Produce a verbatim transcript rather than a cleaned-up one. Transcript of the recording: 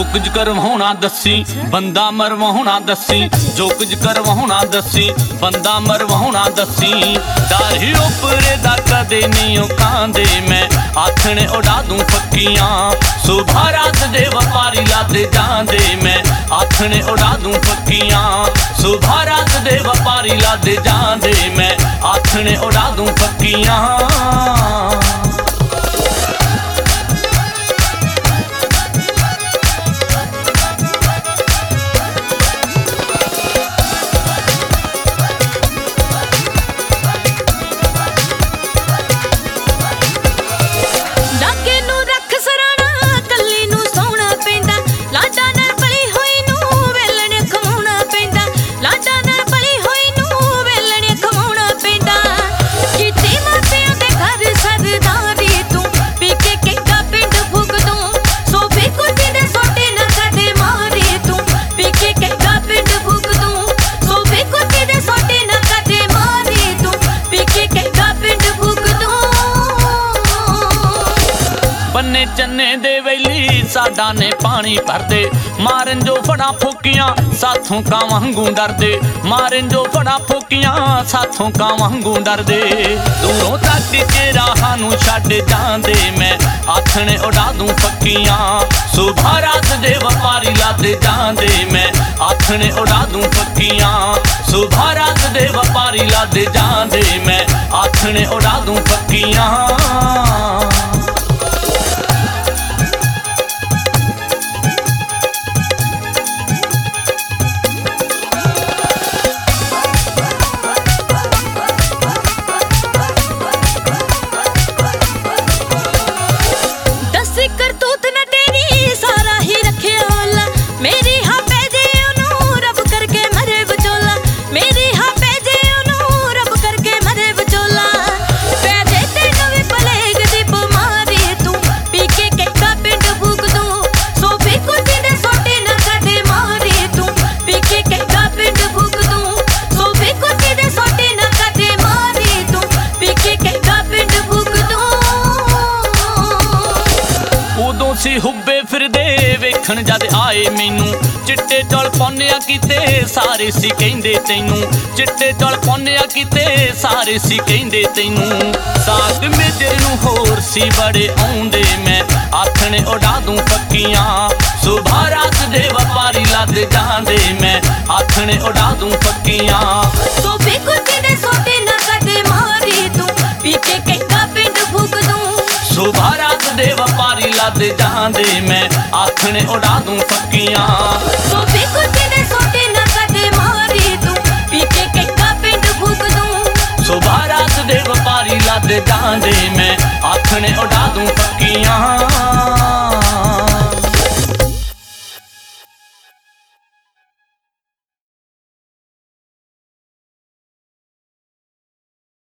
कुछ करवाउणा दसी बंदा मरवाउणा दसी, जो कुछ करवाउणा दसी बंदा मरवाउणा दसी। दाढ़ी उपरे दा कदे नहीं कांदे मैं आखने उड़ा दूं फक्कियां, सुबह रात दे व्यापारी लादे जांदे मैं आखने उड़ा दूं फक्कियां, सुबह रात दे व्यापारी लादे जांदे मैं आखने उड़ा दूं फक्कियां। बन्ने चन्ने दे वेली साडा ने पानी भरदे, मारन जो फड़ा फूकियां साथों का वांगू डरदे, मारन जो फड़ा फूकियां साथों का वांगू डरदे। दूरों तक के राहां नूं छड्ड जांदे मैं आखने उड़ा दूं फक्कियां, सुबह रात दे व्यापारी लादे जांदे मैं आखने उड़ा दूं फक्कियां, सुबह रात दे व्यापारी लादे जांदे मैं आखने उड़ा दूं फक्कियां। सी हुब्बे फिरदे वेखण जद आए मैनू, चिट्टे चौल पौनिया कीते सारे सी कहिंदे तैनू, चिट्टे चौल पौनिया कीते सारे सी कहिंदे तैनू। साग मेजर नूं होर सी बड़े आउंदे मैं आखने उड़ा दूं फक्कियां, सुबह रात दे व्यापारी लादे जांदे मैं आखने उड़ा दूं फक्कियां। सोफे कुर्सी दे सोटे ना कदे मारी तू पीछे कहता पिंड फूक दूं, सुबह रात दे व्यापारी लादे जांदे मैं आखने उड़ा दूं फक्कियां। सोफे कुर्सी दे सोटे ना कदे मारी तू पीछे कहता पिंड फूक दूं, सुबह रात दे व्यापारी लादे जांदे मैं आखने उड़ा दूं फक्कियां।